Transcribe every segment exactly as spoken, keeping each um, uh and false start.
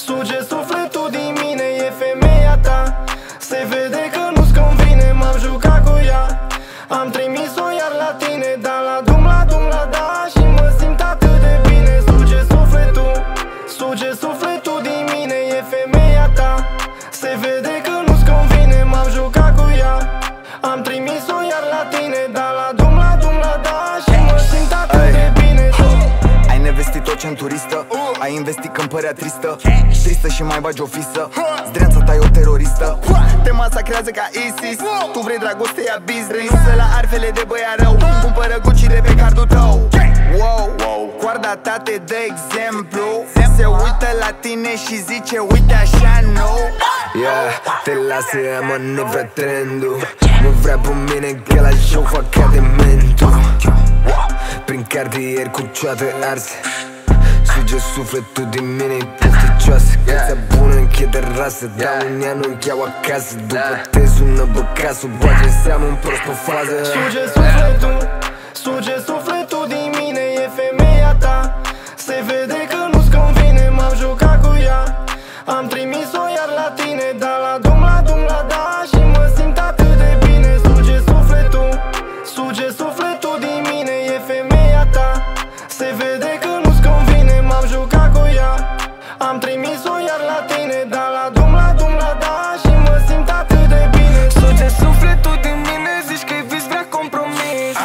Suge sufletul din mine, e femeia ta. Se vede că nu-ți convine, m-am jucat cu ea. Am trimis-o iar la tine, dar la dum, la dum, la da. Și mă simt atât de bine. Suge sufletul, suge sufletul din mine, e femeia ta. Se vede că nu-ți convine, m-am jucat cu ea. Am trimis-o iar la tine, dar la dum, la dum, la da. Și mă simt atât de bine. Ai nevestit-o centuristă, ai investit când părea tristă. Tristă și mai bagi o fisă, zdreanța ta e o teroristă. Te masacrează ca ISIS, tu vrei dragoste, ia business. Să la arfele de băiat rău, cumpără Gucci de pe cardul tău. Wow, coarda ta te dă exemplu. Se uită la tine și zice uite așa, no. Yeah, te lasă ea, mă, nu vrea trendul. Nu vrea pe mine că la show fac ca dementul. Prin cartier cu cioate arse, suge sufletul din mine, e pofticioasă. Viața bună închide rasă, dau în ea, nu încheau acasă. După te sună băcasul, bage seamă în prost pe fază. Suge sufletul, suge sufletul din mine, e femeia ta. Se vede că nu-ți convine, m-am jucat cu ea. Am trimis-o iar la tine, dar la dum, la dum, la da. Și mă simt atât de bine. Suge sufletul, suge sufletul din mine, e femeia ta. Se vede că nu-ți convine, m-am jucat cu ea. Am trimis-o iar la tine, dar la dum, la dum, la da. Și mă simt atât de bine. Suge sufletul din mine, zici că-i vis, vrea compromis.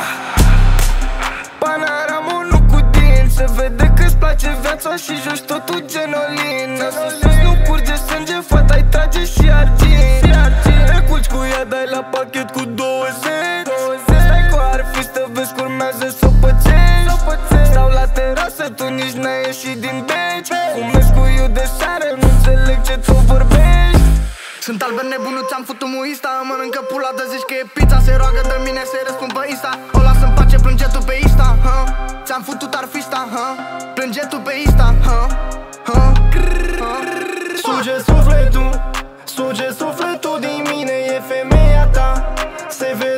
Panoramul nu cu dinți, se vede că-ți place viața și joci totul genolin. Sus nu curge sânge, fata-i trage și argint. Te culci cu ea, dai la pachet cu douăzeci. Stai cu arfistă, vezi că urmează să o pățești. Stau la terasă, tu nici n-ai ieșit din beci. Fumezi cu iu de seară, nu înțeleg ce tu vorbești. Sunt albert nebunul, ți-am făcut muista. Mănâncă pula de zici că e pizza. Se roagă de mine să-i răspund pe Insta. O las în pace, plânge tu pe Insta, ha? Ți-am făcut arfista, ha? Plânge tu pe Insta, ha? Ha? Suge sufletul, suge sufletul din mine, e femeia ta. Se vede